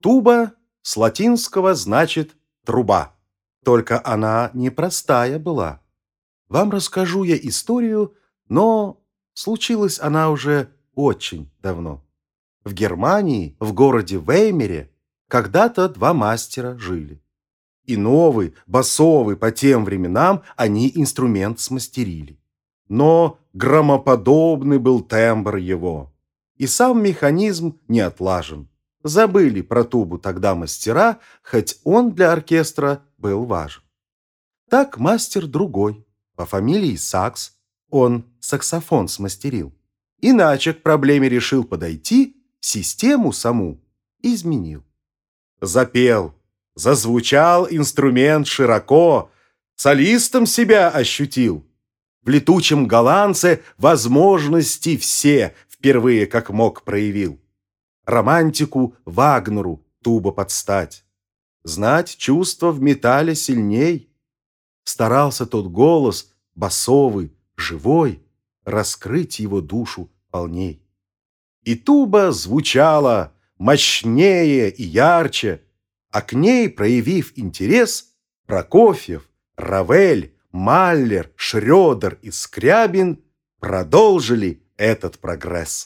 Туба с латинского значит «труба». Только она непростая была. Вам расскажу я историю, но случилась она уже очень давно. В Германии, в городе Веймере, когда-то два мастера жили. И новый, басовый по тем временам они инструмент смастерили. Но громоподобный был тембр его. И сам механизм не отлажен. Забыли про тубу тогда мастера, хоть он для оркестра был важен. Так мастер другой, по фамилии Сакс, он саксофон смастерил. Иначе к проблеме решил подойти, систему саму изменил. Запел, зазвучал инструмент широко, солистом себя ощутил. В летучем голландце возможности все впервые как мог проявил. Романтику Вагнеру туба подстать. Знать чувства в металле сильней. Старался тот голос, басовый, живой, раскрыть его душу полней. И туба звучала мощнее и ярче, а к ней, проявив интерес, Прокофьев, Равель, Маллер, Шрёдер и Скрябин продолжили этот прогресс.